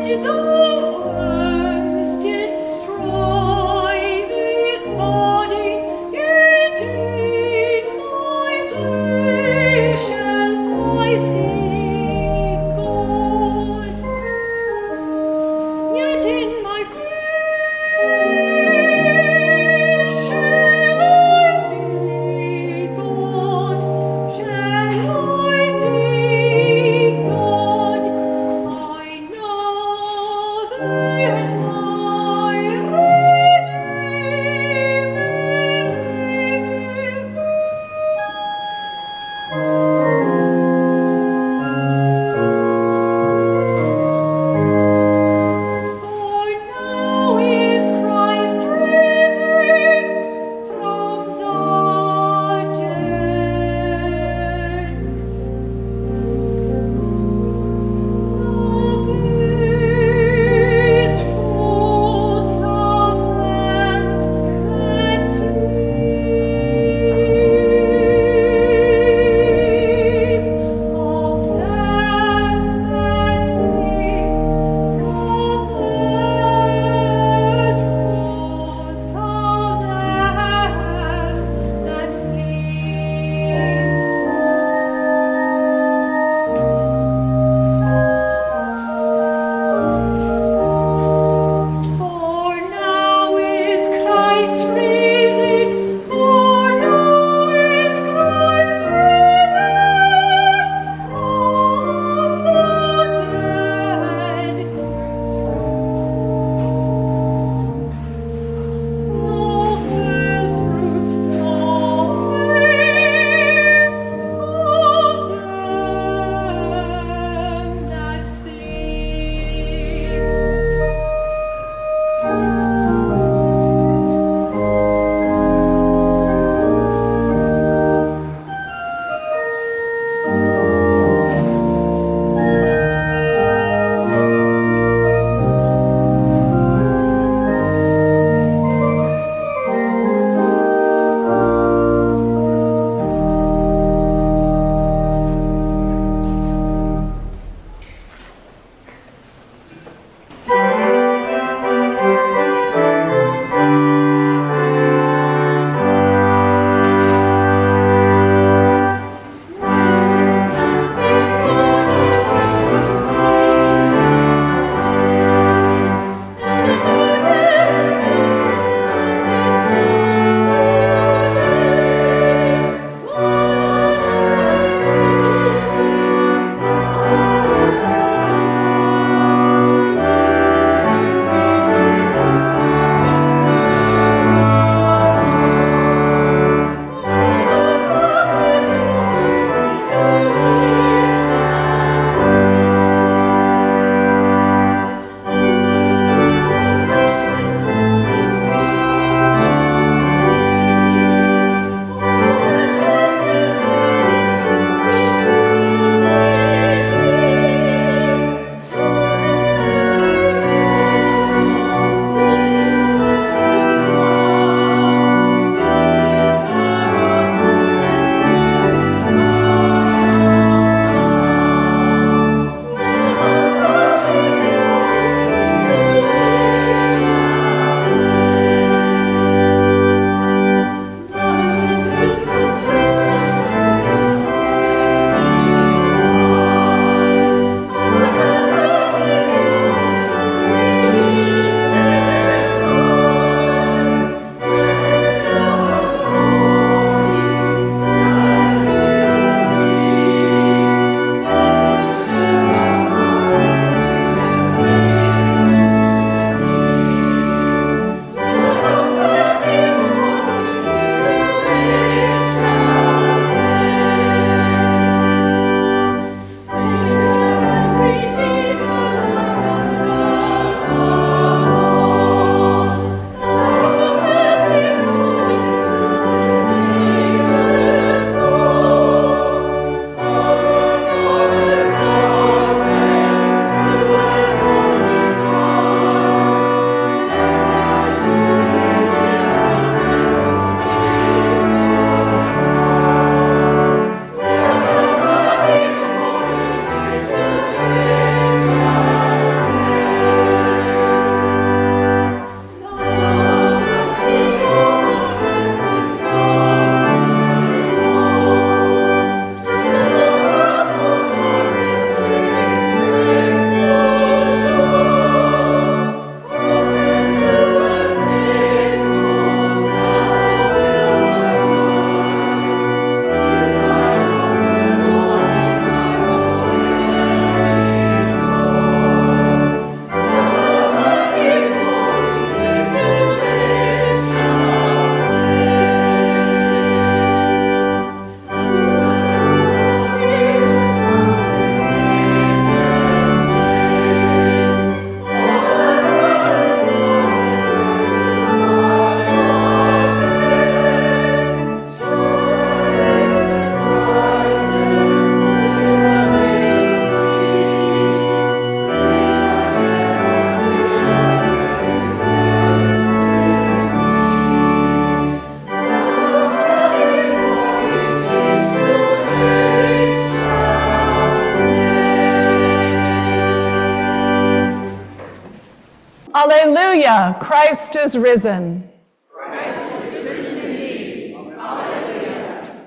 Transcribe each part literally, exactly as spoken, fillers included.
I know Hallelujah! Christ is risen. Christ is risen indeed. Hallelujah.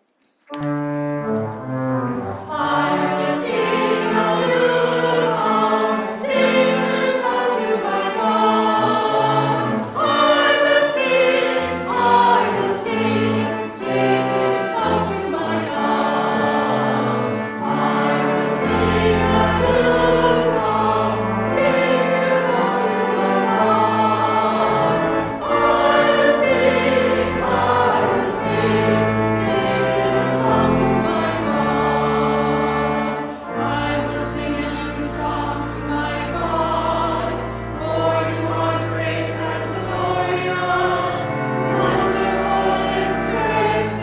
I will sing a new song, sing a new song to my God. I will sing, I will sing, sing a new song to my God. I will sing a new song, sing a new song to my God. I will sing, I will sing, sing a new song to my God. I will sing a new song to my God, for you are great and glorious, wonderful in strength,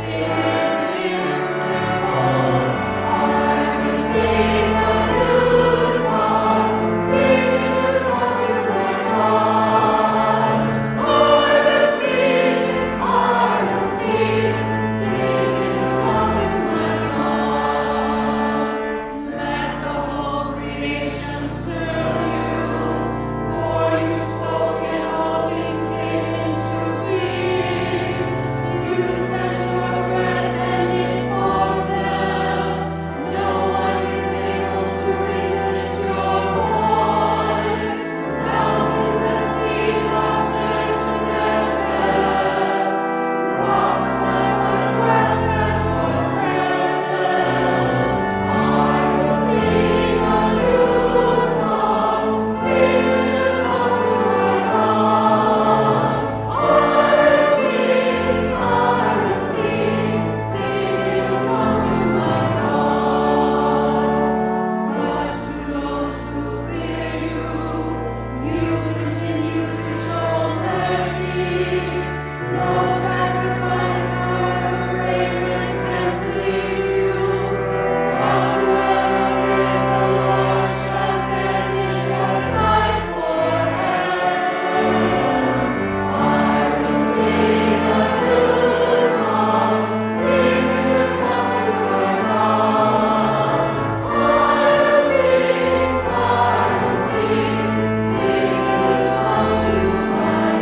invincible. I will sing a new song, sing a new song to my God. I will sing, I will sing, sing a new song to my God. Let the whole creation serve you, for you spoke and all things came into being. You sent your breath and it formed them. No one is able to resist your voice. Mountains and seas are stirred to their depths. Rocks melt like wax at your presence. I will sing a new song, sing a new song to my God. I will sing, I will sing, sing a new song to my God. But to those who fear you, you continue to show mercy. No sacrifice, however fragrant, can please you. But whoever fears the Lord shall stand in your sight forever. I will sing a new song, sing a new song to my God. I will sing, I will sing, sing a new song to my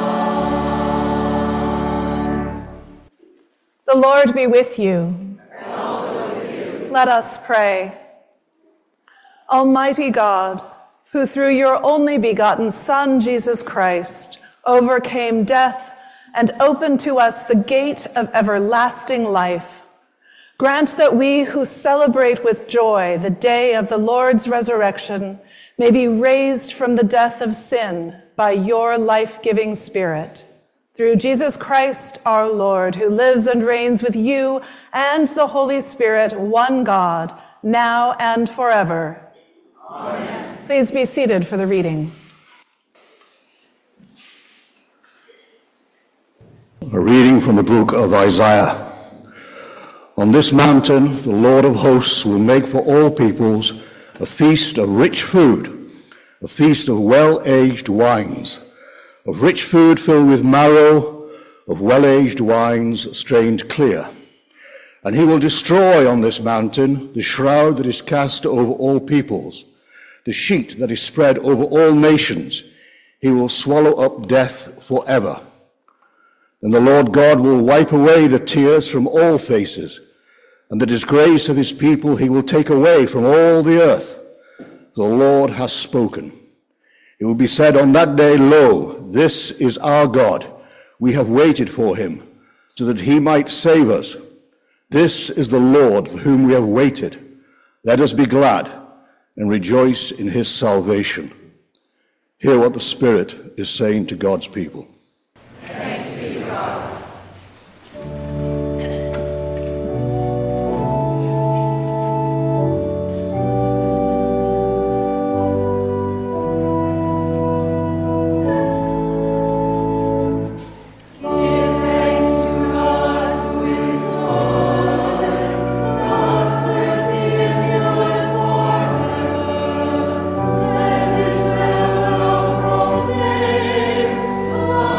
God. The Lord be with you. Let us pray. Almighty God, who through your only begotten Son, Jesus Christ, overcame death and opened to us the gate of everlasting life, grant that we who celebrate with joy the day of the Lord's resurrection may be raised from the death of sin by your life-giving Spirit. Through Jesus Christ our Lord, who lives and reigns with you and the Holy Spirit, one God, now and forever. Amen. Please be seated for the readings. A reading from the book of Isaiah. On this mountain, the Lord of hosts will make for all peoples a feast of rich food, a feast of well-aged wines, of rich food filled with marrow, of well-aged wines strained clear. And he will destroy on this mountain the shroud that is cast over all peoples, the sheet that is spread over all nations. He will swallow up death forever. And the Lord God will wipe away the tears from all faces, and the disgrace of his people he will take away from all the earth. The Lord has spoken. It will be said on that day, Lo, this is our God. We have waited for him, so that he might save us. This is the Lord for whom we have waited. Let us be glad and rejoice in his salvation. Hear what the Spirit is saying to God's people. Thanks be to God. Let Israel proclaim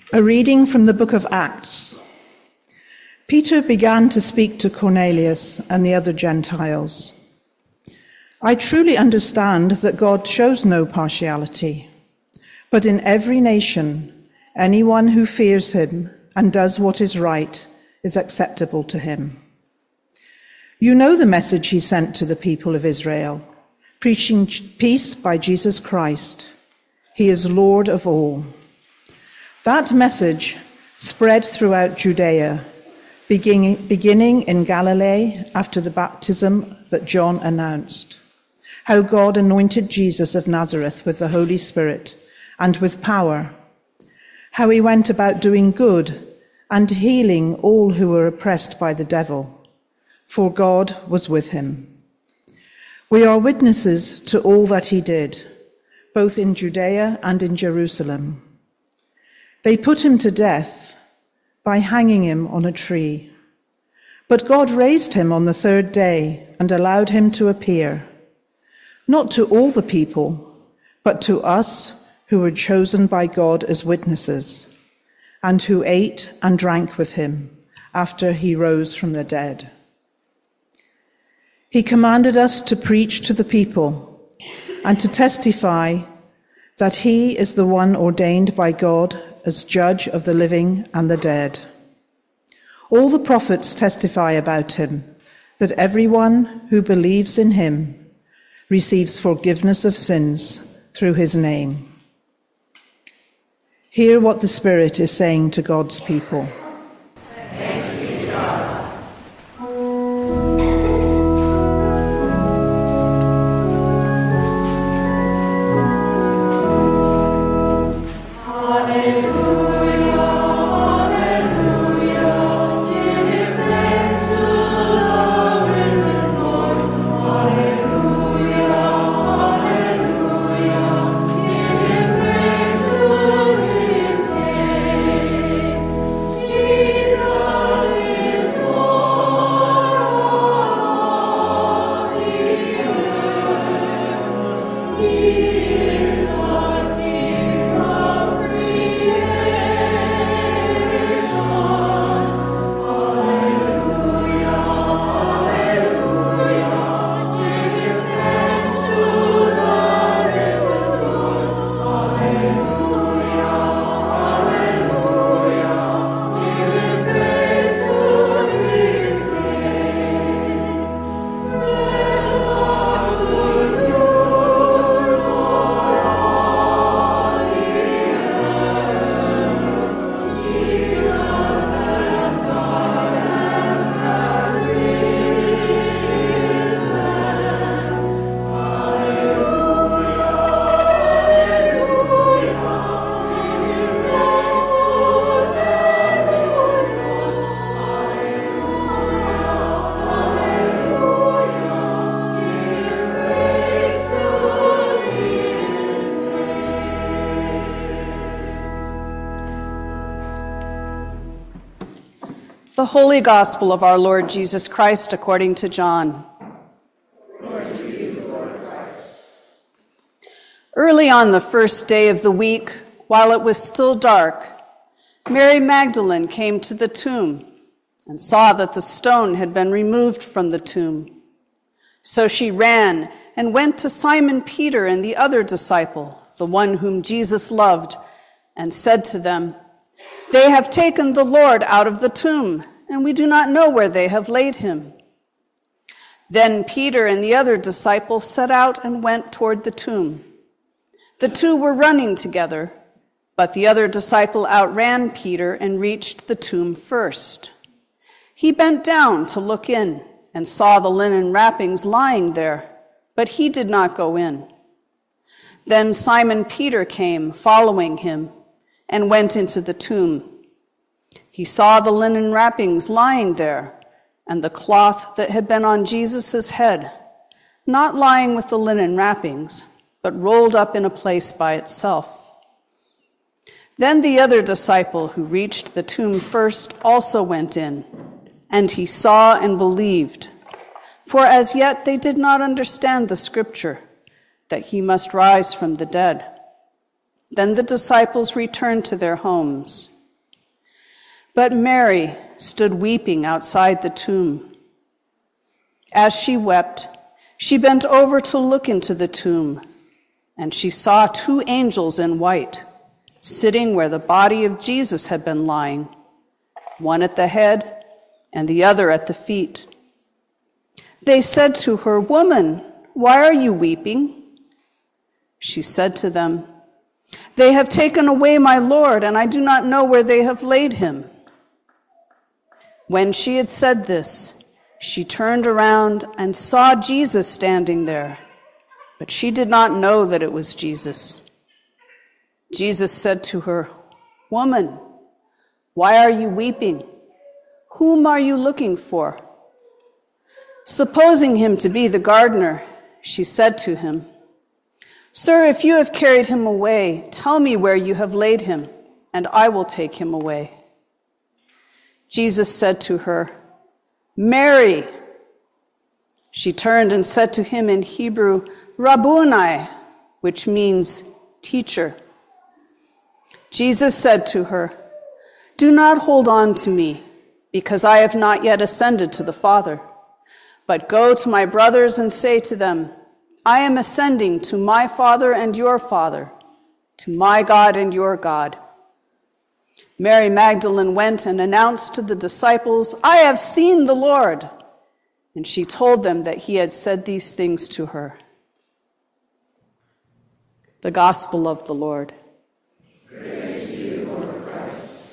A reading from the book of Acts. Peter began to speak to Cornelius and the other Gentiles. I truly understand that God shows no partiality, but in every nation, anyone who fears him and does what is right is acceptable to him. You know the message he sent to the people of Israel, preaching peace by Jesus Christ. He is Lord of all. That message spread throughout Judea, beginning, beginning in Galilee after the baptism that John announced, how God anointed Jesus of Nazareth with the Holy Spirit and with power, how he went about doing good and healing all who were oppressed by the devil, for God was with him. We are witnesses to all that he did, both in Judea and in Jerusalem. They put him to death by hanging him on a tree. But God raised him on the third day and allowed him to appear, not to all the people, but to us who were chosen by God as witnesses, and who ate and drank with him after he rose from the dead. He commanded us to preach to the people and to testify that he is the one ordained by God as judge of the living and the dead. All the prophets testify about him, that everyone who believes in him receives forgiveness of sins through his name. Hear what the Spirit is saying to God's people. Thanks be to God. The Holy Gospel of our Lord Jesus Christ according to John. Glory to you, Lord Christ. Early on the first day of the week, while it was still dark, Mary Magdalene came to the tomb and saw that the stone had been removed from the tomb. So she ran and went to Simon Peter and the other disciple, the one whom Jesus loved, and said to them, "They have taken the Lord out of the tomb, and we do not know where they have laid him." Then Peter and the other disciple set out and went toward the tomb. The two were running together, but the other disciple outran Peter and reached the tomb first. He bent down to look in and saw the linen wrappings lying there, but he did not go in. Then Simon Peter came, following him, and went into the tomb. He saw the linen wrappings lying there, and the cloth that had been on Jesus' head, not lying with the linen wrappings, but rolled up in a place by itself. Then the other disciple who reached the tomb first also went in, and he saw and believed, for as yet they did not understand the scripture, that he must rise from the dead. Then the disciples returned to their homes, But Mary stood weeping outside the tomb. As she wept, she bent over to look into the tomb, and she saw two angels in white, sitting where the body of Jesus had been lying, one at the head and the other at the feet. They said to her, "Woman, why are you weeping?" She said to them, "They have taken away my Lord, and I do not know where they have laid him." When she had said this, she turned around and saw Jesus standing there, but she did not know that it was Jesus. Jesus said to her, "Woman, why are you weeping? Whom are you looking for?" Supposing him to be the gardener, she said to him, "Sir, if you have carried him away, tell me where you have laid him, and I will take him away." Jesus said to her, "Mary." She turned and said to him in Hebrew, "Rabboni," which means teacher. Jesus said to her, "Do not hold on to me, because I have not yet ascended to the Father. But go to my brothers and say to them, I am ascending to my Father and your Father, to my God and your God." Mary Magdalene went and announced to the disciples, "I have seen the Lord." And she told them that he had said these things to her. The Gospel of the Lord. Praise to you, Lord Christ.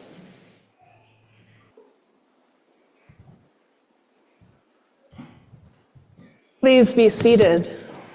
Please be seated.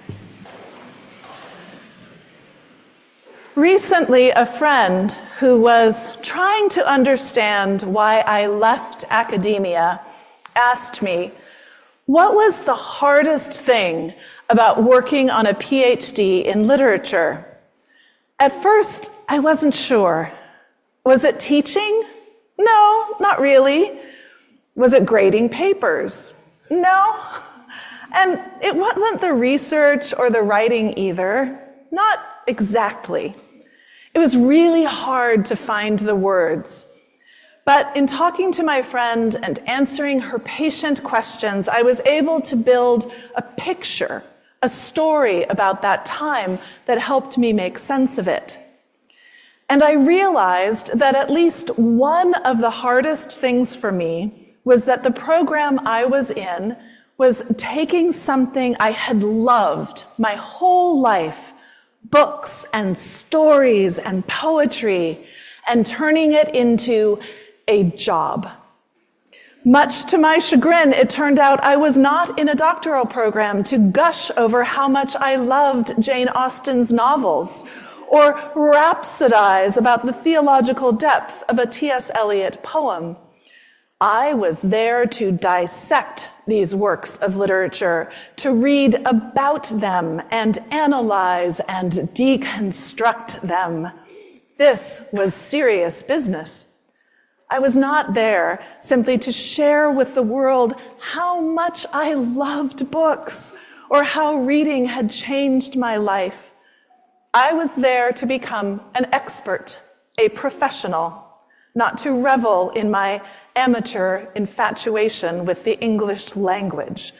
Recently, a friend who was trying to understand why I left academia asked me, what was the hardest thing about working on a P H D in literature? At first, I wasn't sure. Was it teaching? No, not really. Was it grading papers? No. And it wasn't the research or the writing either. Not exactly. It was really hard to find the words. But in talking to my friend and answering her patient questions, I was able to build a picture, a story about that time that helped me make sense of it. And I realized that at least one of the hardest things for me was that the program I was in was taking something I had loved my whole life, books and stories and poetry, and turning it into a job. Much to my chagrin, it turned out I was not in a doctoral program to gush over how much I loved Jane Austen's novels, or rhapsodize about the theological depth of a T S Eliot poem. I was there to dissect these works of literature, to read about them and analyze and deconstruct them. This was serious business. I was not there simply to share with the world how much I loved books or how reading had changed my life. I was there to become an expert, a professional, not to revel in my amateur infatuation with the English language.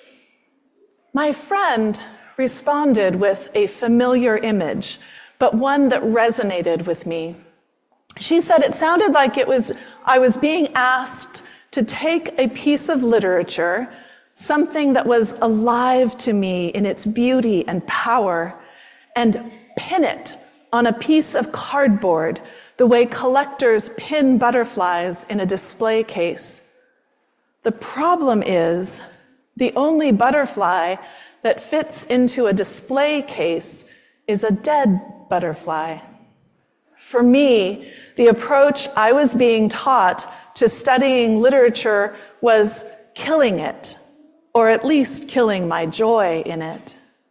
My friend responded with a familiar image, but one that resonated with me. She said it sounded like it was I was being asked to take a piece of literature, something that was alive to me in its beauty and power, and pin it on a piece of cardboard the way collectors pin butterflies in a display case. The problem is the only butterfly that fits into a display case is a dead butterfly. For me, the approach I was being taught to studying literature was killing it, or at least killing my joy in it.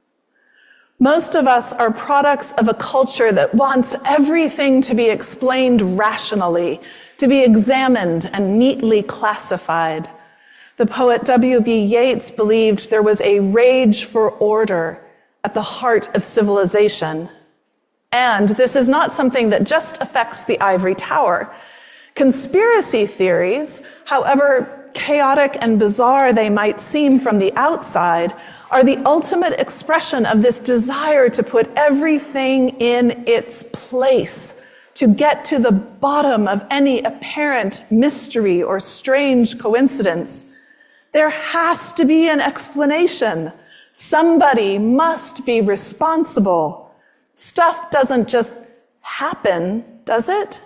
Most of us are products of a culture that wants everything to be explained rationally, to be examined and neatly classified. The poet W B Yeats believed there was a rage for order at the heart of civilization. And this is not something that just affects the ivory tower. Conspiracy theories, however chaotic and bizarre they might seem from the outside, are the ultimate expression of this desire to put everything in its place, to get to the bottom of any apparent mystery or strange coincidence. There has to be an explanation. Somebody must be responsible. Stuff doesn't just happen, does it?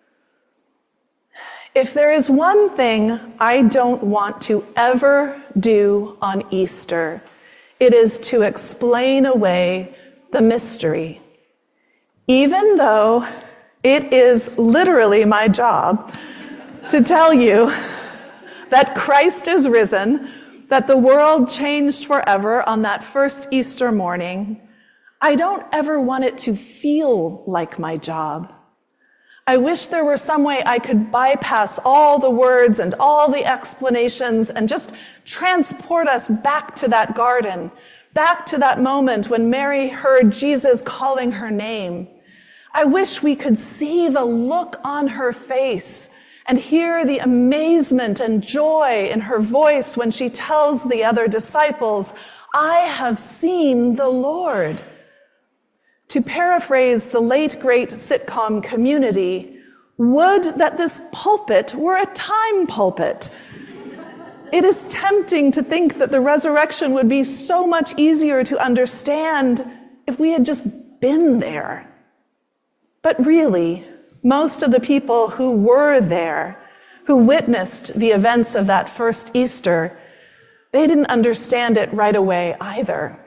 If there is one thing I don't want to ever do on Easter, it is to explain away the mystery. Even though it is literally my job to tell you that Christ is risen, that the world changed forever on that first Easter morning, I don't ever want it to feel like my job. I wish there were some way I could bypass all the words and all the explanations and just transport us back to that garden, back to that moment when Mary heard Jesus calling her name. I wish we could see the look on her face and hear the amazement and joy in her voice when she tells the other disciples, "I have seen the Lord." To paraphrase the late great sitcom Community, would that this pulpit were a time pulpit. It is tempting to think that the resurrection would be so much easier to understand if we had just been there. But really, most of the people who were there, who witnessed the events of that first Easter, they didn't understand it right away either.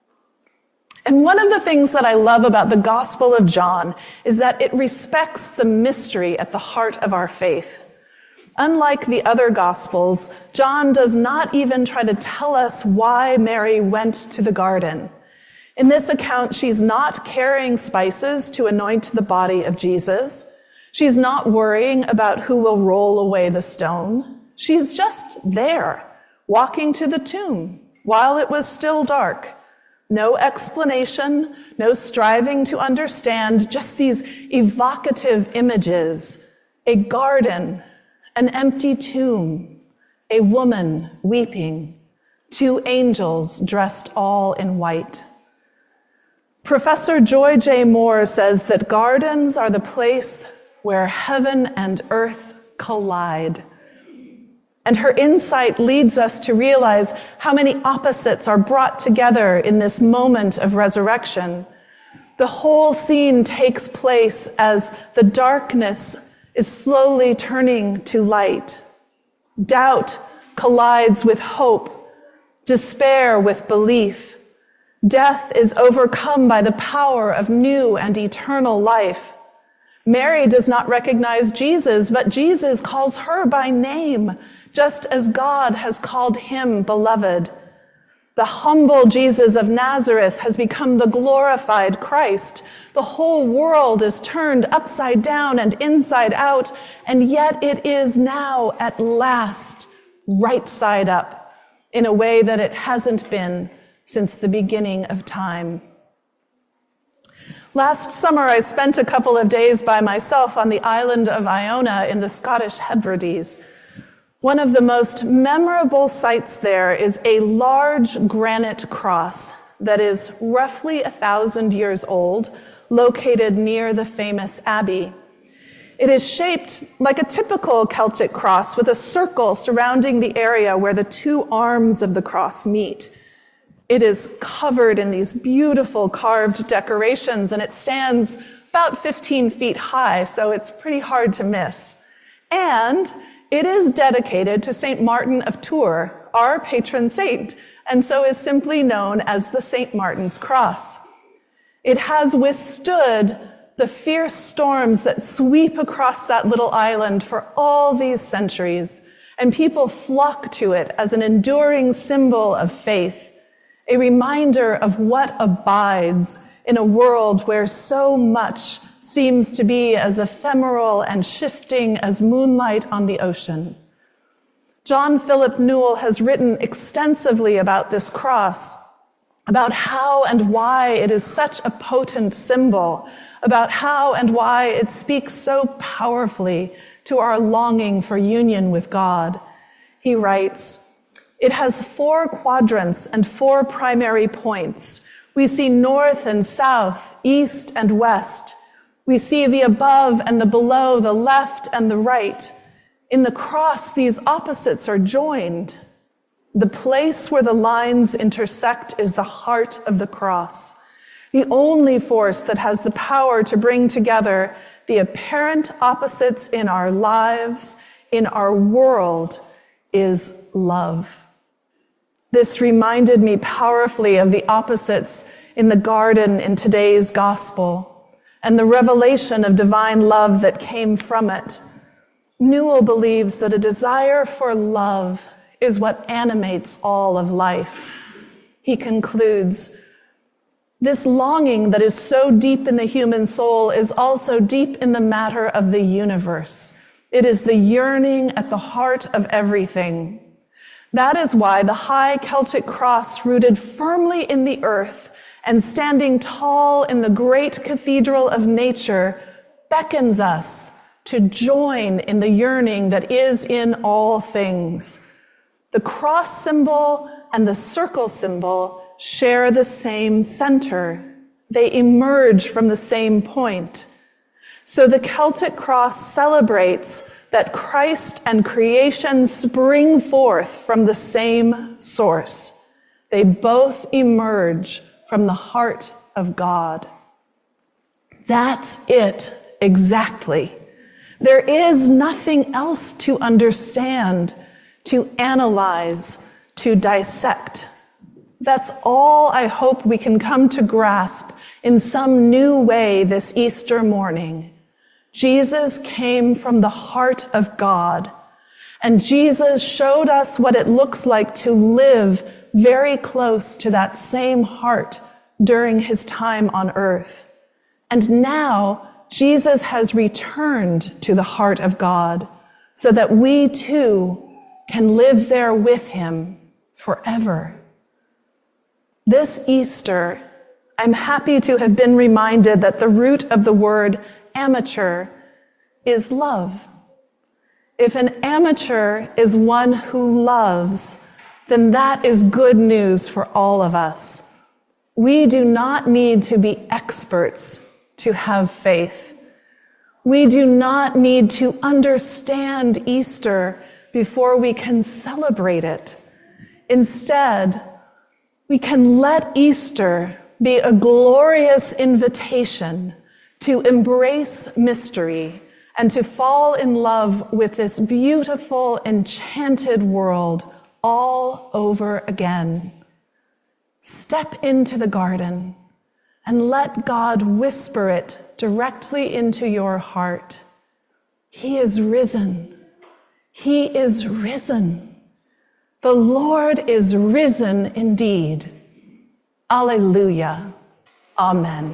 And one of the things that I love about the Gospel of John is that it respects the mystery at the heart of our faith. Unlike the other Gospels, John does not even try to tell us why Mary went to the garden. In this account, she's not carrying spices to anoint the body of Jesus. She's not worrying about who will roll away the stone. She's just there, walking to the tomb while it was still dark. No explanation, no striving to understand, just these evocative images. A garden, an empty tomb, a woman weeping, two angels dressed all in white. Professor Joy J. Moore says that gardens are the place where heaven and earth collide. And her insight leads us to realize how many opposites are brought together in this moment of resurrection. The whole scene takes place as the darkness is slowly turning to light. Doubt collides with hope, despair with belief. Death is overcome by the power of new and eternal life. Mary does not recognize Jesus, but Jesus calls her by name, just as God has called him beloved. The humble Jesus of Nazareth has become the glorified Christ. The whole world is turned upside down and inside out, and yet it is now at last right side up in a way that it hasn't been since the beginning of time. Last summer, I spent a couple of days by myself on the island of Iona in the Scottish Hebrides. One of the most memorable sights there is a large granite cross that is roughly a thousand years old, located near the famous abbey. It is shaped like a typical Celtic cross with a circle surrounding the area where the two arms of the cross meet. It is covered in these beautiful carved decorations, and it stands about fifteen feet high, so it's pretty hard to miss. And it is dedicated to Saint Martin of Tours, our patron saint, and so is simply known as the Saint Martin's Cross. It has withstood the fierce storms that sweep across that little island for all these centuries, and people flock to it as an enduring symbol of faith, a reminder of what abides in a world where so much seems to be as ephemeral and shifting as moonlight on the ocean. John Philip Newell has written extensively about this cross, about how and why it is such a potent symbol, about how and why it speaks so powerfully to our longing for union with God. He writes, "It has four quadrants and four primary points. We see north and south, east and west. We see the above and the below, the left and the right. In the cross, these opposites are joined. The place where the lines intersect is the heart of the cross. The only force that has the power to bring together the apparent opposites in our lives, in our world, is love." This reminded me powerfully of the opposites in the garden in today's gospel and the revelation of divine love that came from it. Newell believes that a desire for love is what animates all of life. He concludes, "This longing that is so deep in the human soul is also deep in the matter of the universe. It is the yearning at the heart of everything. That is why the high Celtic cross, rooted firmly in the earth and standing tall in the great cathedral of nature, beckons us to join in the yearning that is in all things. The cross symbol and the circle symbol share the same center. They emerge from the same point. So the Celtic cross celebrates that Christ and creation spring forth from the same source. They both emerge from the heart of God. That's it, exactly. There is nothing else to understand, to analyze, to dissect. That's all I hope we can come to grasp in some new way this Easter morning. Jesus came from the heart of God, and Jesus showed us what it looks like to live very close to that same heart during his time on earth. And now Jesus has returned to the heart of God so that we too can live there with him forever. This Easter, I'm happy to have been reminded that the root of the word amateur is love. If an amateur is one who loves, then that is good news for all of us. We do not need to be experts to have faith. We do not need to understand Easter before we can celebrate it. Instead, we can let Easter be a glorious invitation to embrace mystery and to fall in love with this beautiful, enchanted world all over again. Step into the garden and let God whisper it directly into your heart. He is risen. He is risen. The Lord is risen indeed. Alleluia. Amen.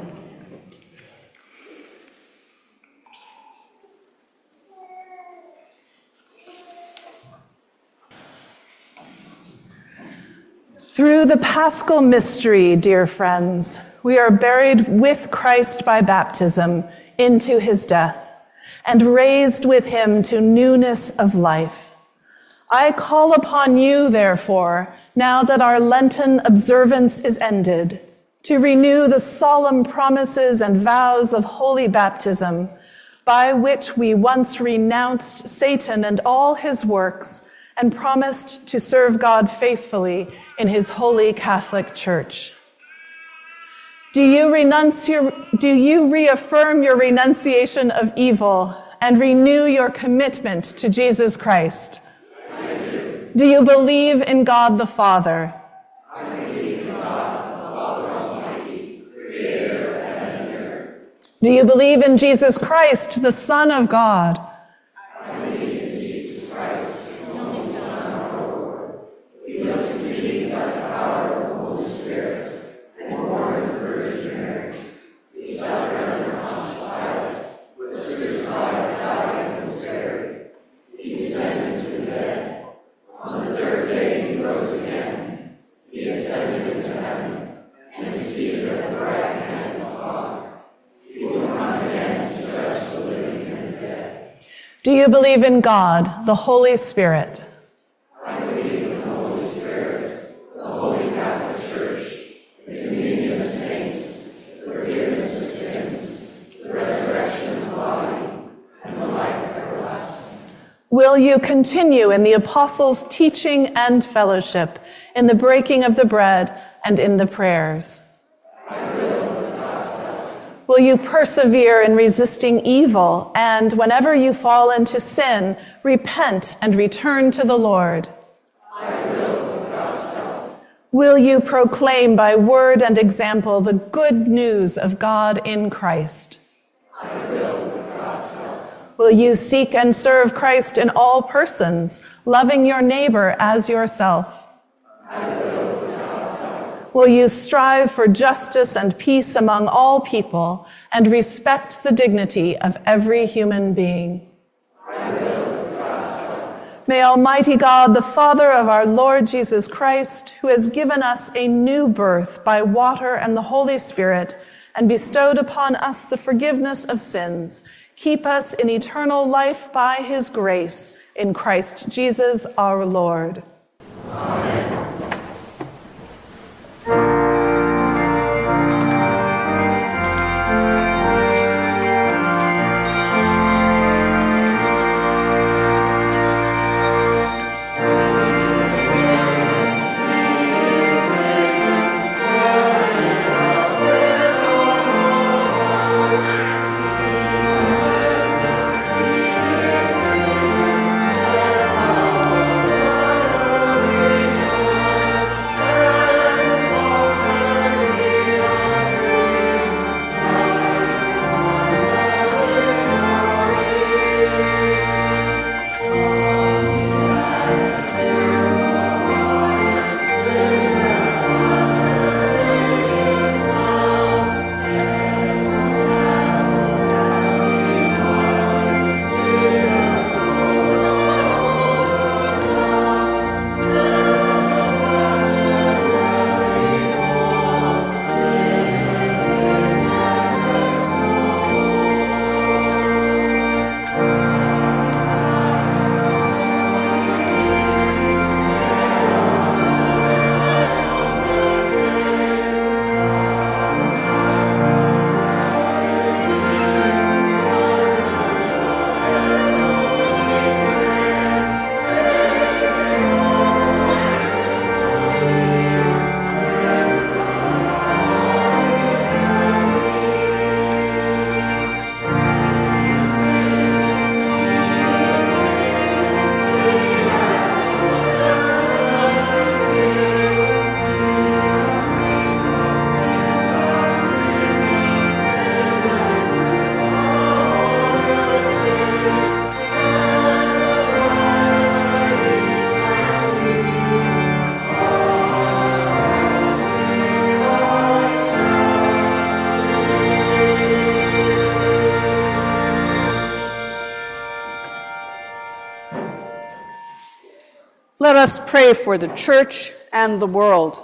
Through the Paschal mystery, dear friends, we are buried with Christ by baptism into his death and raised with him to newness of life. I call upon you, therefore, now that our Lenten observance is ended, to renew the solemn promises and vows of holy baptism, by which we once renounced Satan and all his works and promised to serve God faithfully in his holy Catholic Church. Do you renounce your, do you reaffirm your renunciation of evil and renew your commitment to Jesus Christ? Do you believe in God the Father? I believe in God the Father Almighty, creator of heaven and earth. Do you believe in Jesus Christ, the Son of God? I believe in Jesus Christ, his only Son, our Lord. He was conceived by the power of the Holy Spirit and born of the Virgin Mary. He suffered under Pontius Pilate, was crucified, died, and was buried. He descended to the dead. On the third day he rose again. He ascended into heaven and is seated at the right hand of the Father. He will come again to judge the living and the dead. Do you believe in God, the Holy Spirit? I believe in the Holy Spirit, the Holy Catholic Church, the communion of saints, the forgiveness of sins, the resurrection of the body, and the life everlasting. Will you continue in the apostles' teaching and fellowship, in the breaking of the bread and in the prayers? I will, with God's help. Will you persevere in resisting evil, and whenever you fall into sin, repent and return to the Lord? I will, with God's help. Will you proclaim by word and example the good news of God in Christ? I will, with God's help. Will you seek and serve Christ in all persons, loving your neighbor as yourself? I will, with God's help. Will you strive for justice and peace among all people and respect the dignity of every human being? I will, with God's help. May Almighty God, the Father of our Lord Jesus Christ, who has given us a new birth by water and the Holy Spirit, and bestowed upon us the forgiveness of sins, keep us in eternal life by his grace, in Christ Jesus our Lord. Amen. Let us pray for the church and the world.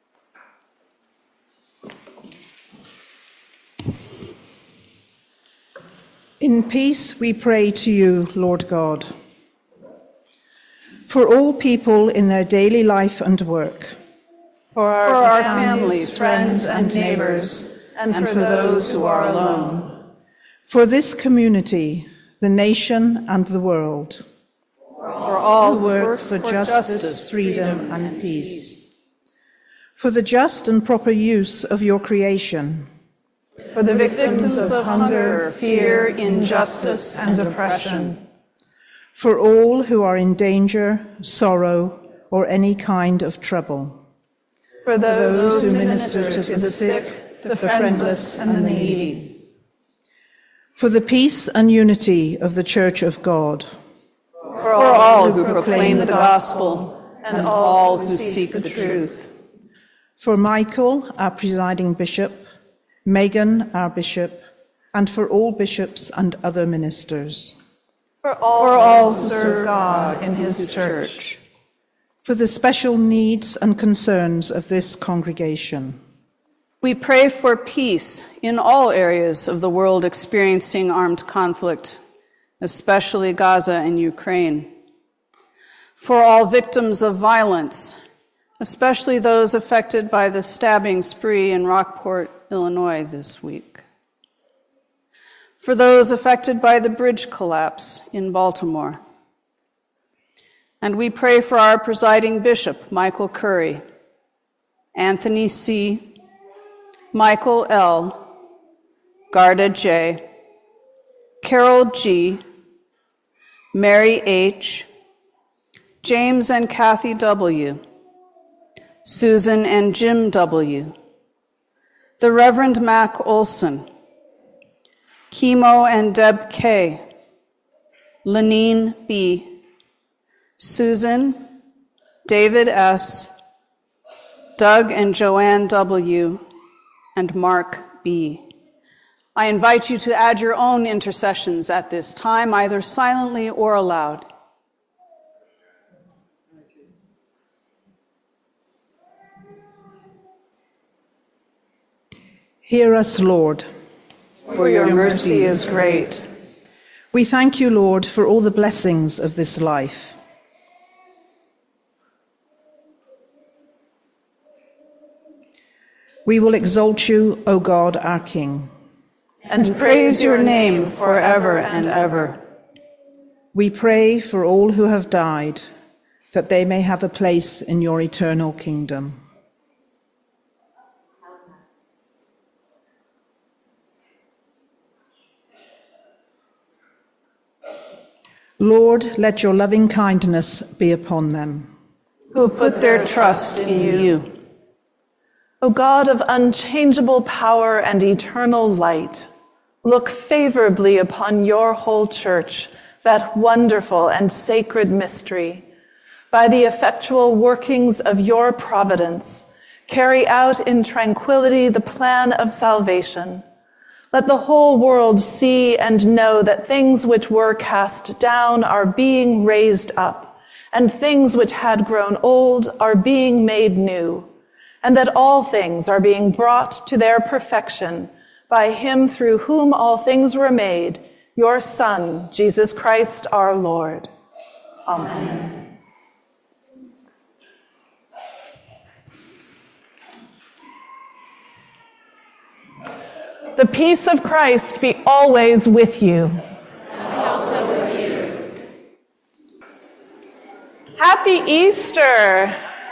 In peace we pray to you, Lord God, for all people in their daily life and work, For our, For our families, families, friends, and neighbors, and, and for, for those who are alone. for this community, the nation and the world, For all who who work for justice, freedom, and peace, for the just and proper use of your creation, For the victims, victims of hunger, fear, injustice, and oppression, for all who are in danger, sorrow, or any kind of trouble, for those, those who who minister, minister to the sick, the friendless, and the needy. for the peace and unity of the Church of God, for all who proclaim the gospel, and all who seek the truth. for Michael, our presiding bishop, Megan, our bishop, and for all bishops and other ministers, For all, For all who serve God in his church. for the special needs and concerns of this congregation, We pray for peace in all areas of the world experiencing armed conflict, especially Gaza and Ukraine. For all victims of violence, especially those affected by the stabbing spree in Rockport, Illinois this week. For those affected by the bridge collapse in Baltimore. And we pray for our presiding bishop, Michael Curry, Anthony C., Michael L., Garda J., Carol G., Mary H., James and Kathy W., Susan and Jim W., the Reverend Mac Olson, Chemo and Deb K., Lenine B., Susan, David S., Doug and Joanne W., and Mark B. I invite you to add your own intercessions at this time, either silently or aloud. Hear us, Lord. For your mercy is great. We thank you, Lord, for all the blessings of this life. We will exalt you, O God, our King. And praise your name forever and ever. We pray for all who have died, that they may have a place in your eternal kingdom. Lord, let your loving kindness be upon them. Who put their trust in you. O God of unchangeable power and eternal light, look favorably upon your whole church, that wonderful and sacred mystery. By the effectual workings of your providence, carry out in tranquility the plan of salvation. Let the whole world see and know that things which were cast down are being raised up, and things which had grown old are being made new, and that all things are being brought to their perfection by him through whom all things were made, your Son, Jesus Christ our Lord. Amen. The peace of Christ be always with you. And also with you. Happy Easter.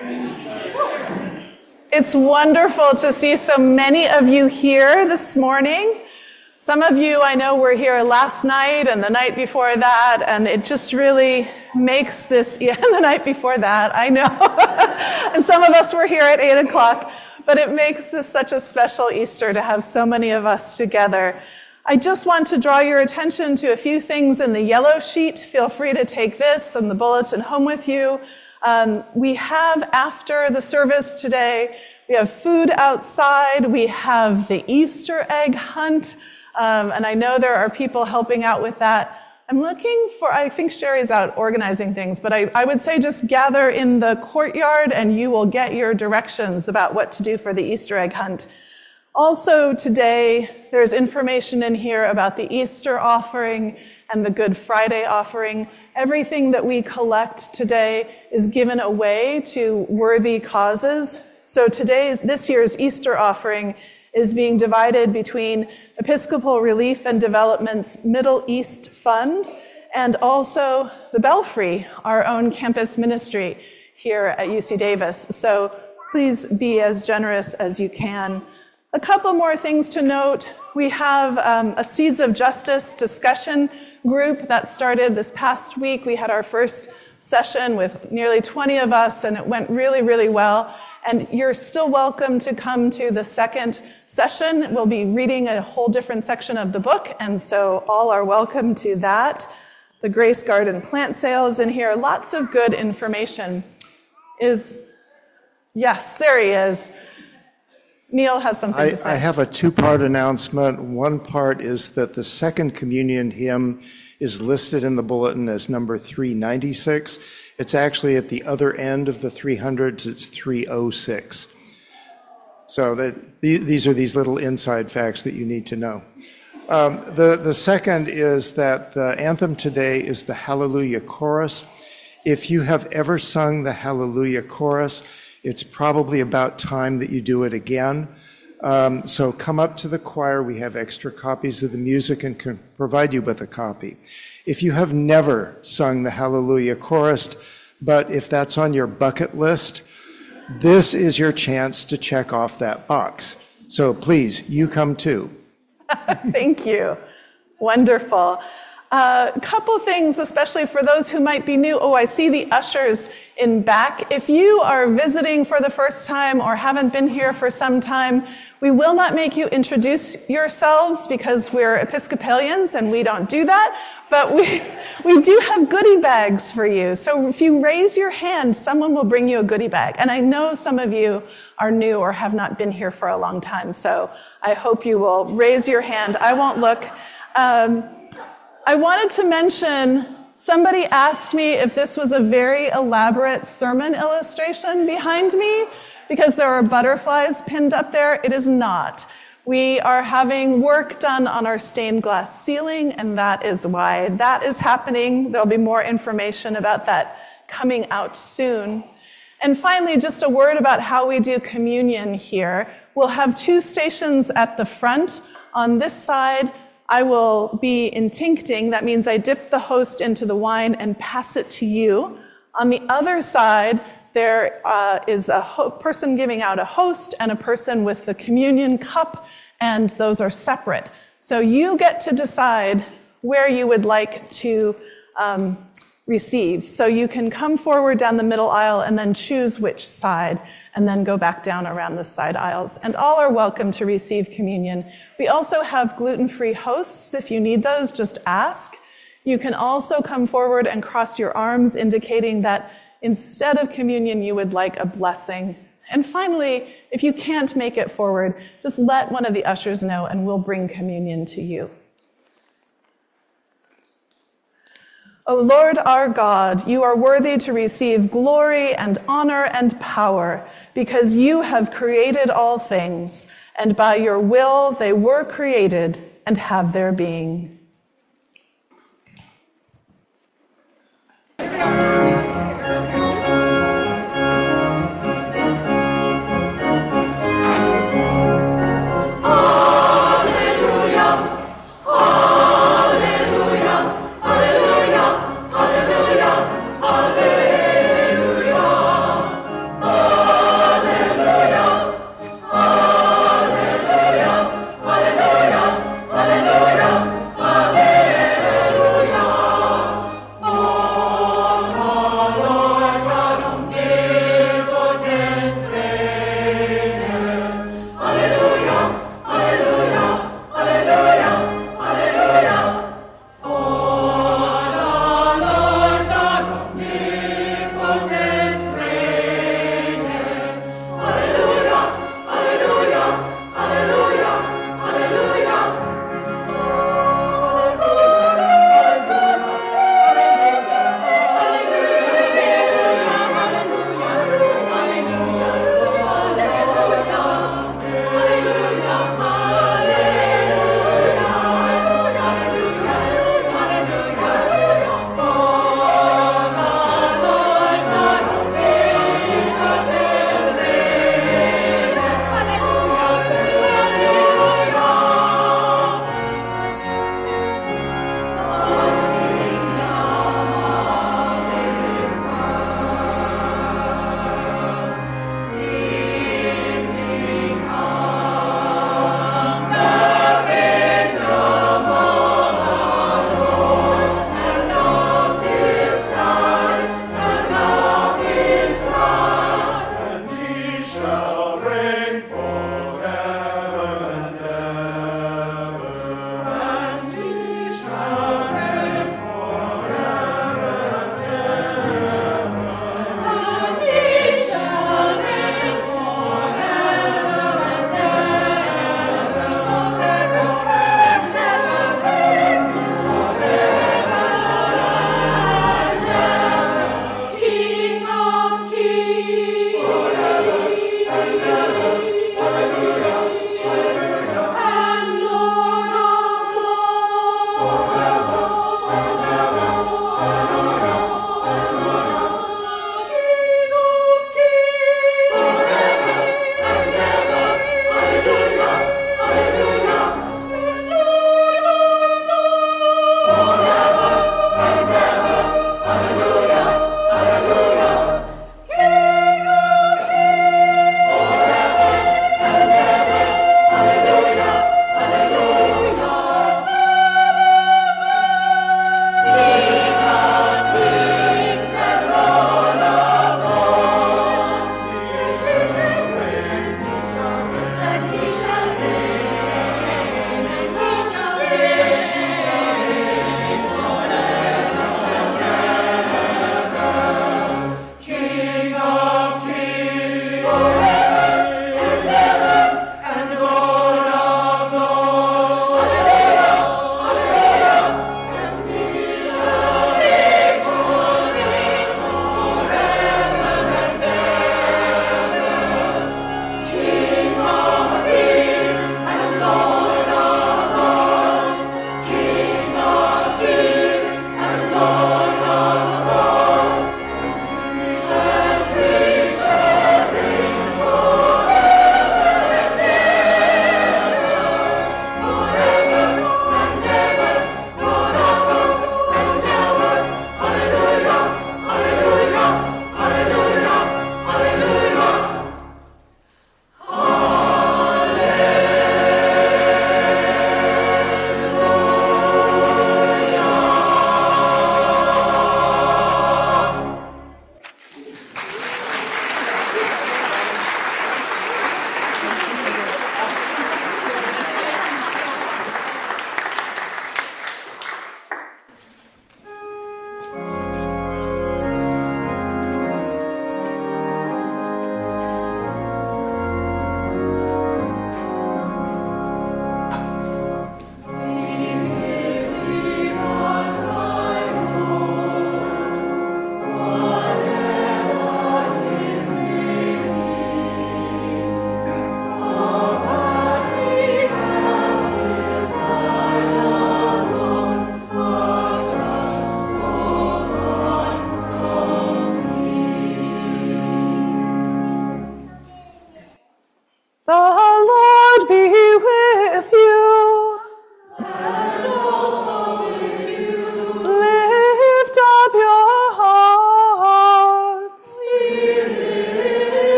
It's wonderful to see so many of you here this morning. Some of you I know were here last night and the night before that, and it just really makes this, yeah, the night before that, I know. And some of us were here at eight o'clock, but it makes this such a special Easter to have so many of us together. I just want to draw your attention to a few things in the yellow sheet. Feel free to take this and the bulletin home with you. Um, we have, after the service today, we have food outside. We have the Easter egg hunt. Um, and I know there are people helping out with that. I'm looking for, I think Sherry's out organizing things, but I, I would say just gather in the courtyard and you will get your directions about what to do for the Easter egg hunt. Also today, there's information in here about the Easter offering and the Good Friday offering. Everything that we collect today is given away to worthy causes. So today's, this year's Easter offering is being divided between Episcopal Relief and Development's Middle East Fund and also the Belfry, our own campus ministry here at U C Davis. So please be as generous as you can. A couple more things to note. We have um, a Seeds of Justice discussion group that started this past week. We had our first session with nearly twenty of us, and it went really, really well. And you're still welcome to come to the second session. We'll be reading a whole different section of the book, and so all are welcome to that. The Grace Garden plant sale is in here. Lots of good information. Is, yes, there he is. Neil has something I, to say. I have a two-part announcement. One part is that the second communion hymn is listed in the bulletin as number three ninety-six. It's actually at the other end of the three hundreds. It's three oh six. So that these are these little inside facts that you need to know. Um, the, the second is that the anthem today is the Hallelujah Chorus. If you have ever sung the Hallelujah Chorus, it's probably about time that you do it again. Um, so come up to the choir. We have extra copies of the music and can provide you with a copy. If you have never sung the Hallelujah Chorus, but if that's on your bucket list, this is your chance to check off that box. So please, you come too. Thank you. Wonderful. A uh, couple things, especially for those who might be new. Oh, I see the ushers in back. If you are visiting for the first time or haven't been here for some time, we will not make you introduce yourselves because we're Episcopalians and we don't do that. But we, we do have goodie bags for you. So if you raise your hand, someone will bring you a goodie bag. And I know some of you are new or have not been here for a long time. So I hope you will raise your hand. I won't look. Um, I wanted to mention, somebody asked me if this was a very elaborate sermon illustration behind me, because there are butterflies pinned up there. It is not. We are having work done on our stained glass ceiling, and that is why that is happening. There'll be more information about that coming out soon. And finally, just a word about how we do communion here. We'll have two stations at the front. On this side, I will be intincting. That means I dip the host into the wine and pass it to you. On the other side, there uh, is a ho- person giving out a host and a person with the communion cup, and those are separate. So you get to decide where you would like to um, receive. So you can come forward down the middle aisle and then choose which side, and then go back down around the side aisles. And all are welcome to receive communion. We also have gluten-free hosts. If you need those, just ask. You can also come forward and cross your arms, indicating that instead of communion, you would like a blessing. And finally, if you can't make it forward, just let one of the ushers know and we'll bring communion to you. O Lord our God, you are worthy to receive glory and honor and power, because you have created all things, and by your will they were created and have their being. Hallelujah.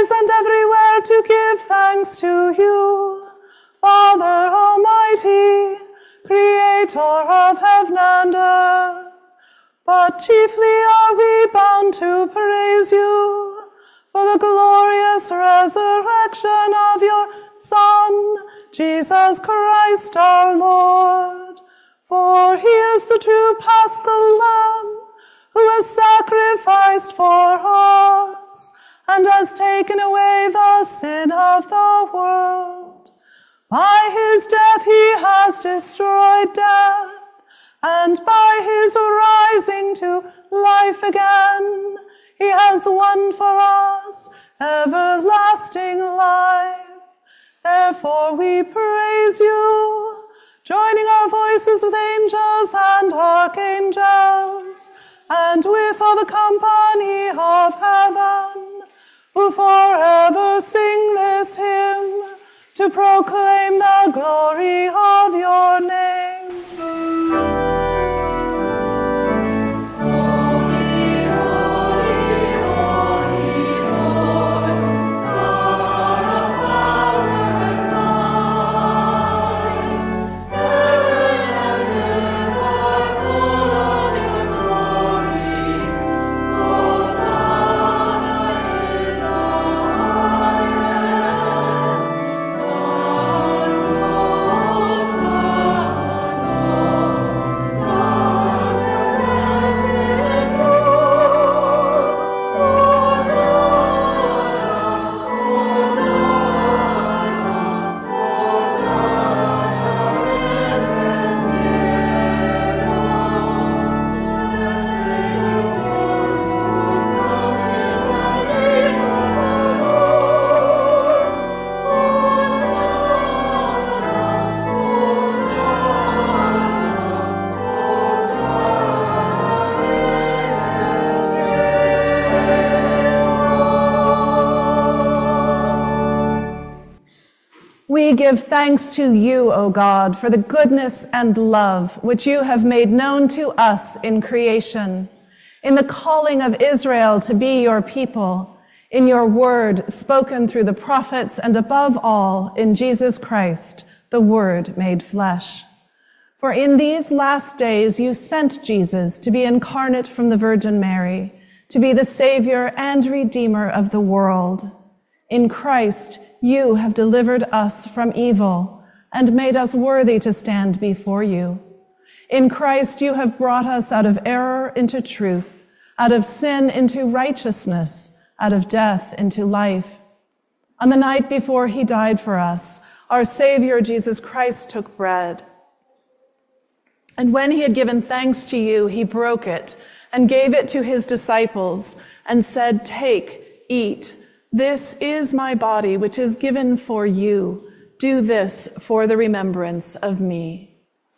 always and everywhere to give thanks to you, Father Almighty, Creator of heaven and earth. But chiefly are we bound to praise you for the glorious resurrection of your Son, Jesus Christ our Lord. For he is the true Paschal Lamb, who was sacrificed for us, and has taken away the sin of the world. By his death he has destroyed death, and by his rising to life again, he has won for us everlasting life. Therefore we praise you, joining our voices with angels and archangels, and with all the company of heaven, who forever sing this hymn, to proclaim the glory of your name. We give thanks to you, O God, for the goodness and love which you have made known to us in creation, in the calling of Israel to be your people, in your word spoken through the prophets, and above all, in Jesus Christ, the Word made flesh. For in these last days you sent Jesus to be incarnate from the Virgin Mary, to be the Savior and Redeemer of the world. In Christ, you have delivered us from evil and made us worthy to stand before you. In Christ, you have brought us out of error into truth, out of sin into righteousness, out of death into life. On the night before he died for us, our Savior Jesus Christ took bread. And when he had given thanks to you, he broke it and gave it to his disciples and said, "Take, eat. This is my body, which is given for you. Do this for the remembrance of me."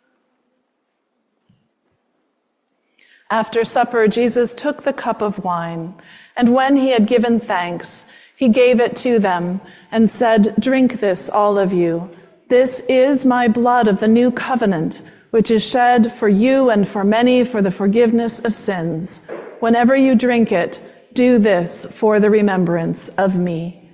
After supper, Jesus took the cup of wine, and when he had given thanks, he gave it to them and said, "Drink this, all of you. This is my blood of the new covenant, which is shed for you and for many for the forgiveness of sins. Whenever you drink it, do this for the remembrance of me."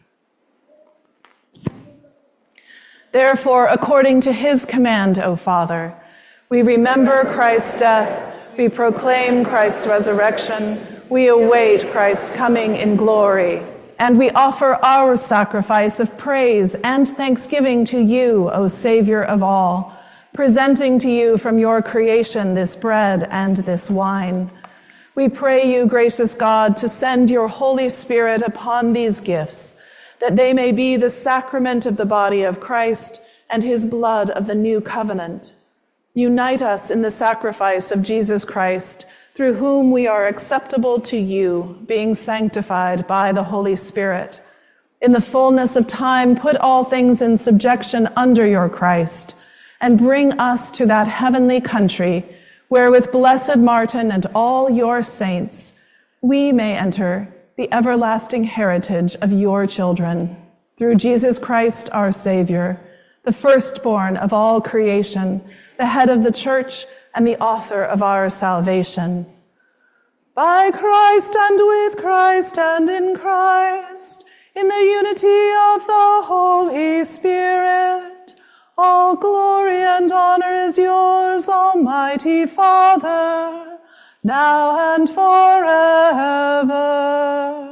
Therefore, according to his command, O Father, we remember Christ's death, we proclaim Christ's resurrection, we await Christ's coming in glory, and we offer our sacrifice of praise and thanksgiving to you, O Savior of all, presenting to you from your creation this bread and this wine. We pray you, gracious God, to send your Holy Spirit upon these gifts, that they may be the sacrament of the body of Christ and his blood of the new covenant. Unite us in the sacrifice of Jesus Christ, through whom we are acceptable to you, being sanctified by the Holy Spirit. In the fullness of time, put all things in subjection under your Christ, and bring us to that heavenly country, where with blessed Martin and all your saints, we may enter the everlasting heritage of your children. Through Jesus Christ, our Savior, the firstborn of all creation, the head of the church and the author of our salvation. By Christ and with Christ and in Christ, unity of the Holy Spirit. All glory and honor is yours, Almighty Father, now and forever.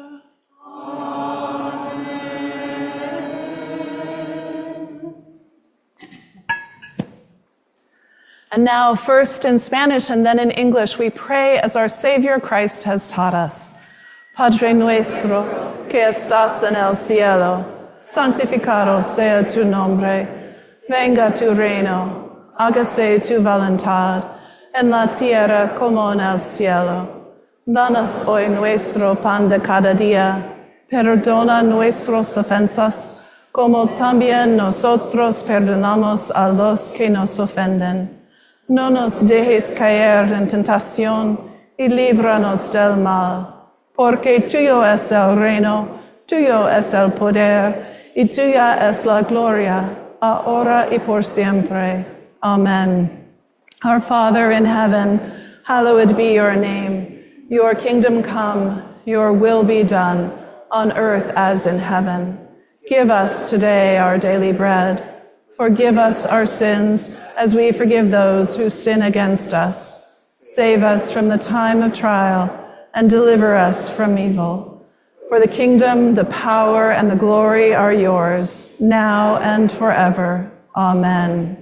And now, first in Spanish and then in English, we pray as our Savior Christ has taught us. Padre nuestro, que estás en el cielo, santificado sea tu nombre. Venga tu reino, hágase tu voluntad, en la tierra como en el cielo. Danos hoy nuestro pan de cada día. Perdona nuestras ofensas, como también nosotros perdonamos a los que nos ofenden. No nos dejes caer en tentación y líbranos del mal, porque tuyo es el reino, tuyo es el poder y tuya es la gloria, ahora y por siempre. Amen. Our Father in heaven, hallowed be your name. Your kingdom come, your will be done, on earth as in heaven. Give us today our daily bread. Forgive us our sins as we forgive those who sin against us. Save us from the time of trial and deliver us from evil. For the kingdom, the power, and the glory are yours, now and forever. Amen.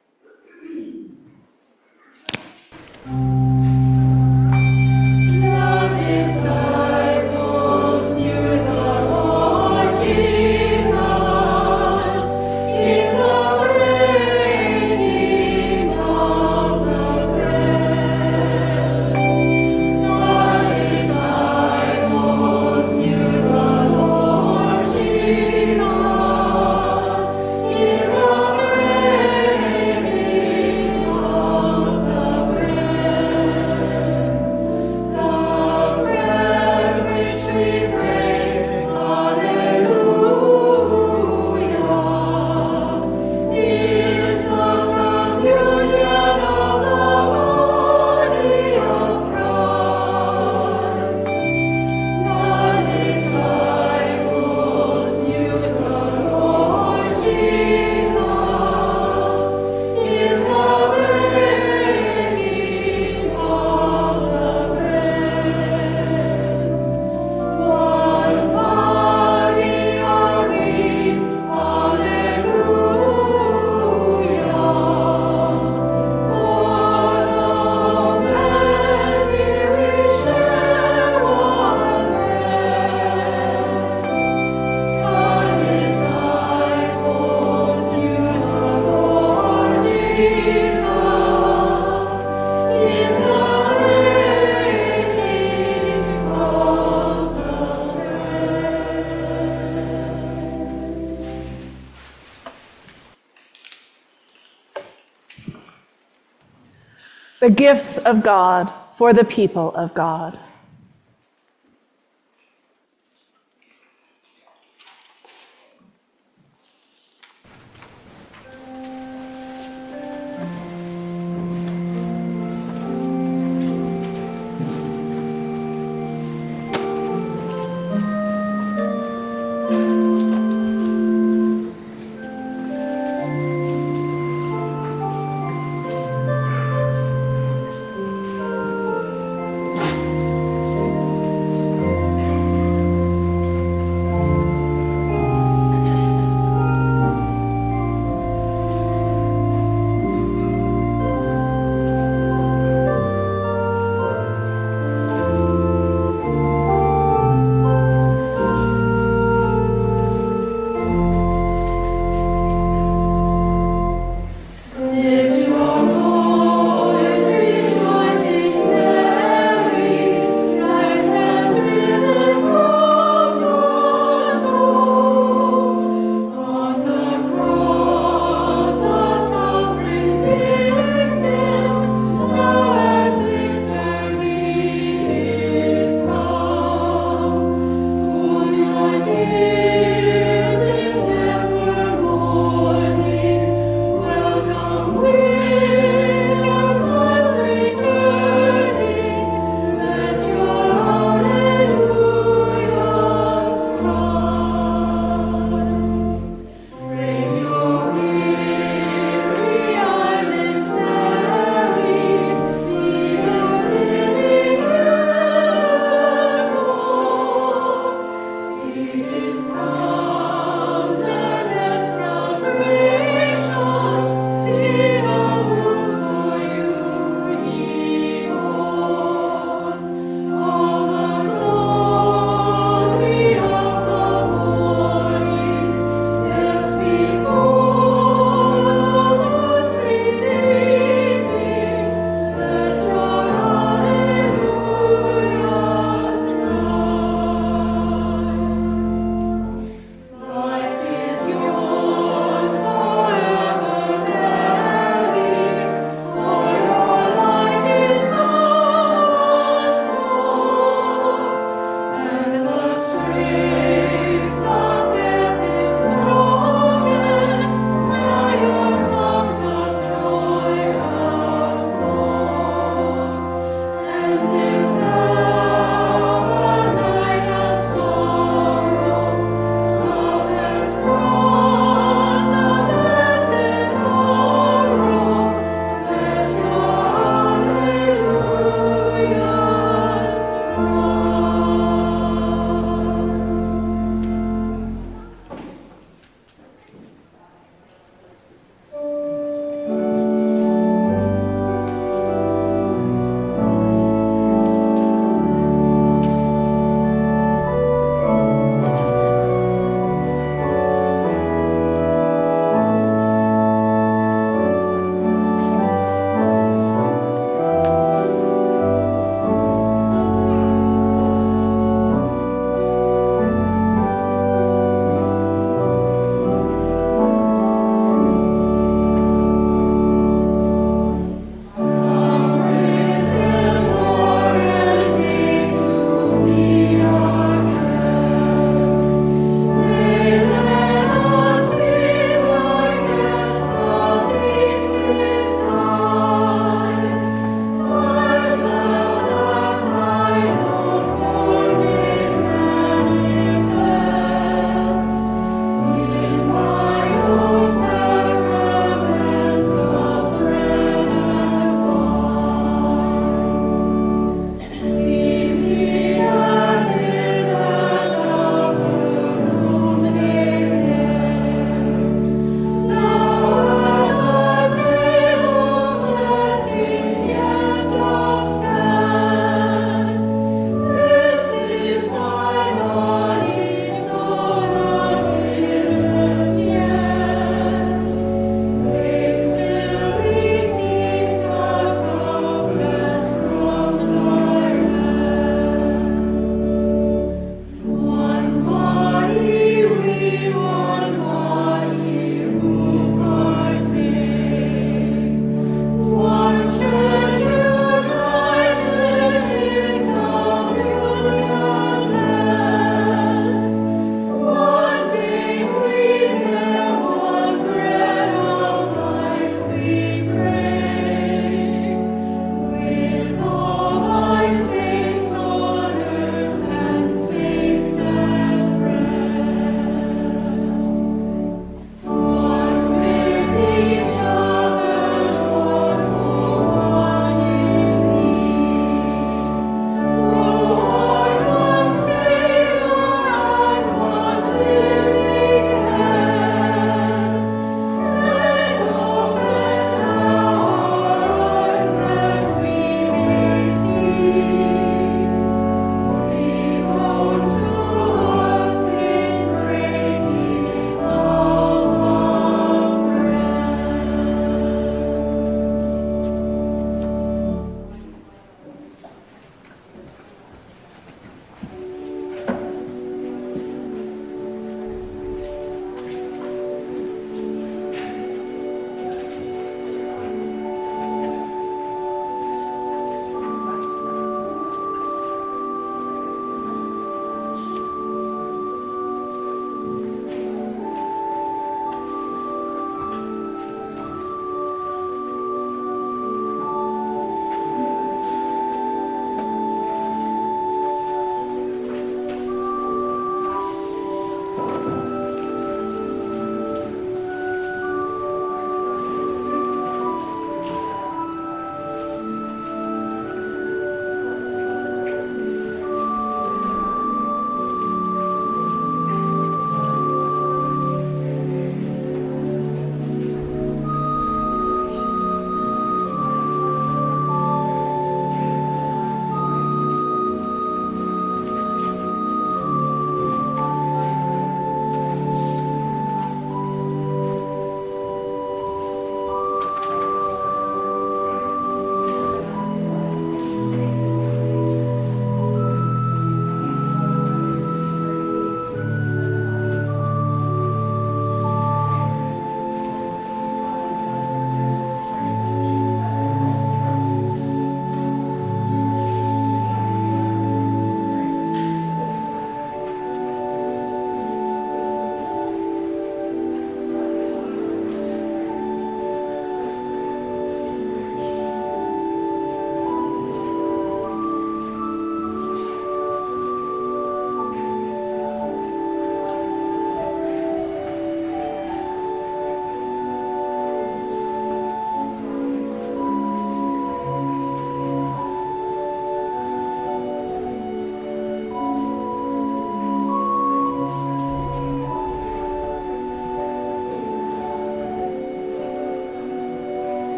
The gifts of God for the people of God.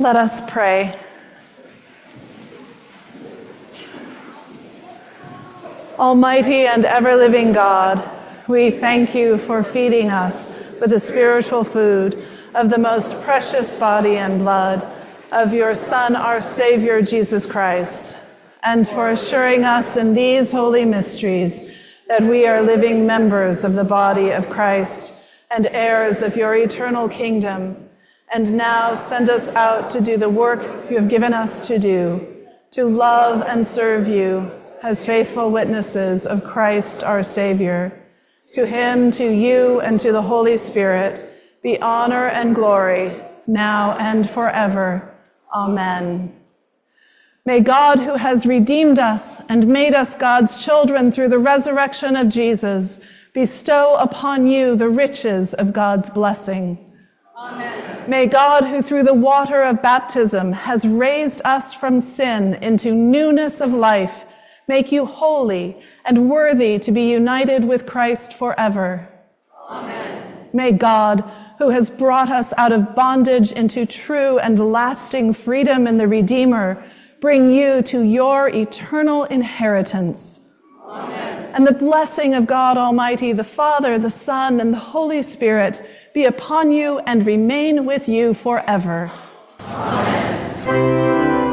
Let us pray. Almighty and ever-living God, we thank you for feeding us with the spiritual food of the most precious body and blood of your Son, our Savior, Jesus Christ, and for assuring us in these holy mysteries that we are living members of the body of Christ and heirs of your eternal kingdom. And now send us out to do the work you have given us to do, to love and serve you as faithful witnesses of Christ our Savior. To him, to you, and to the Holy Spirit be honor and glory, now and forever. Amen. May God, who has redeemed us and made us God's children through the resurrection of Jesus, bestow upon you the riches of God's blessing. Amen. May God, who through the water of baptism has raised us from sin into newness of life, make you holy and worthy to be united with Christ forever. Amen. May God, who has brought us out of bondage into true and lasting freedom in the Redeemer, bring you to your eternal inheritance. Amen. And the blessing of God Almighty, the Father, the Son, and the Holy Spirit be upon you and remain with you forever. Amen.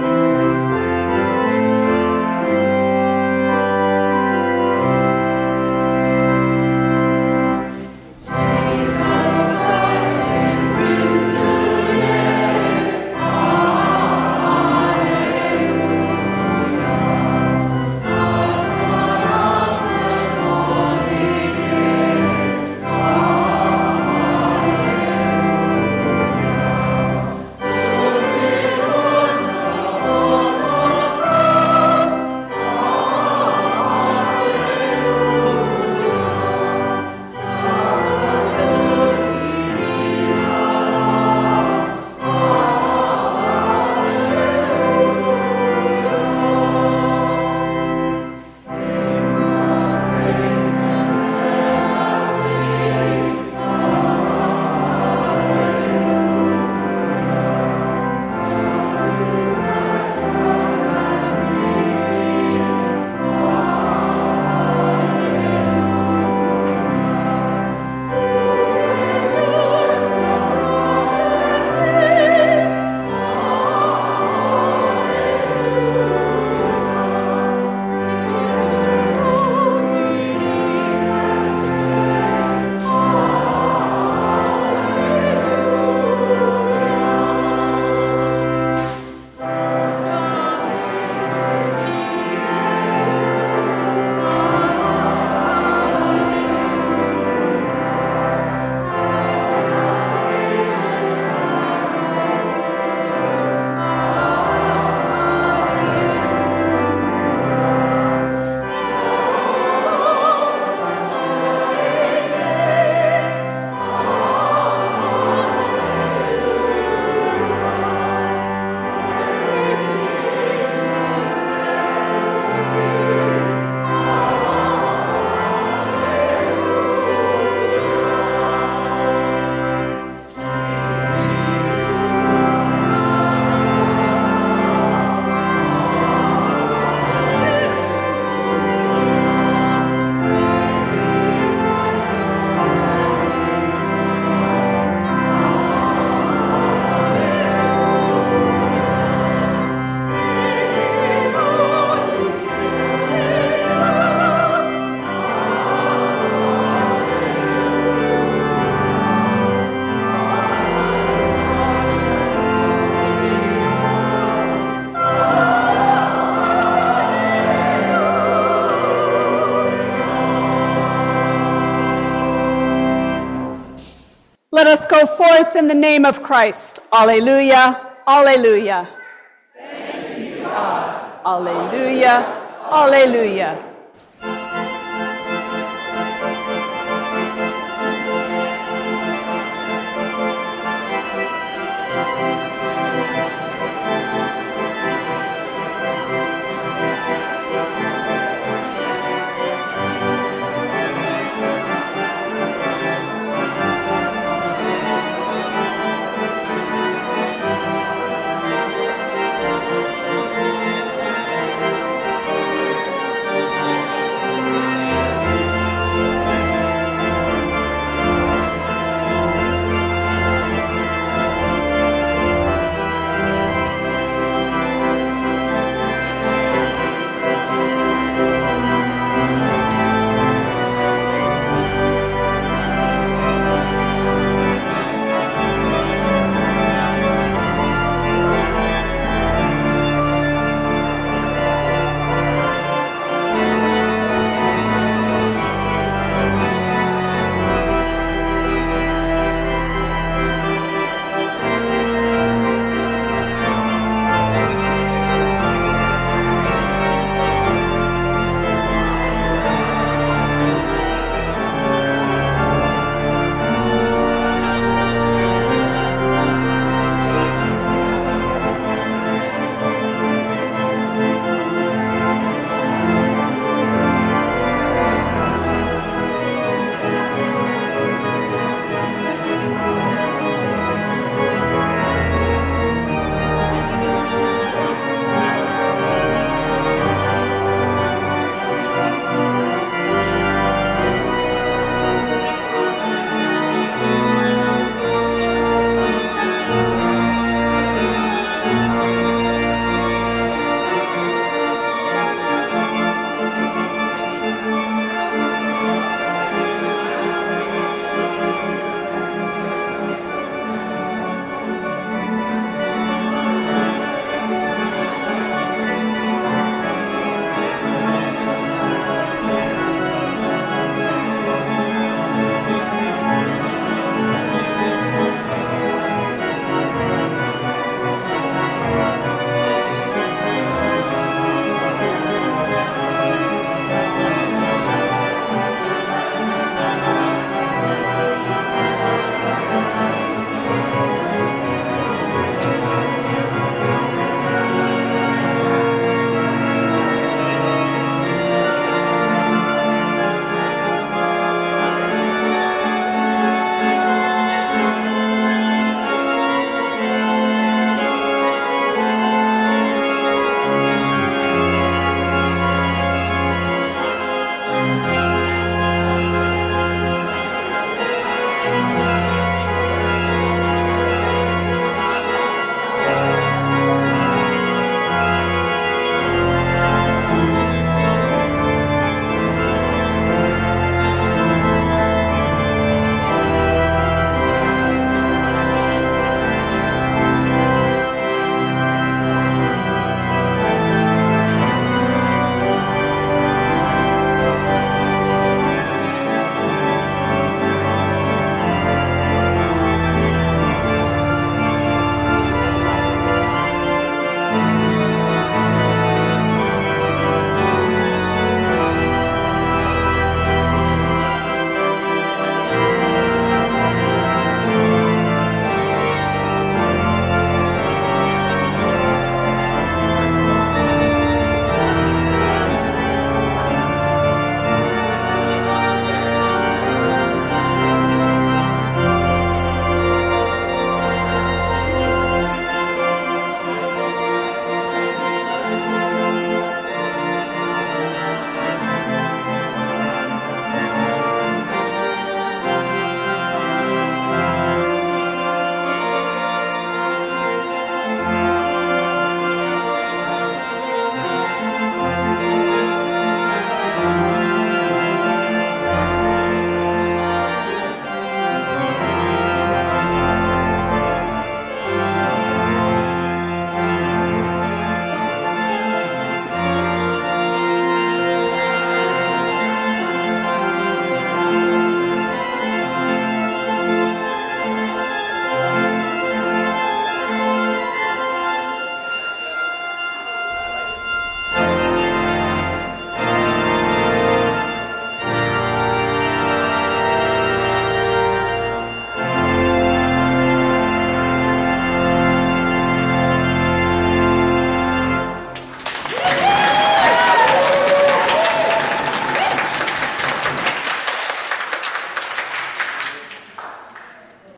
Let us go forth in the name of Christ. Alleluia, alleluia. Thanks be to God. Alleluia, alleluia.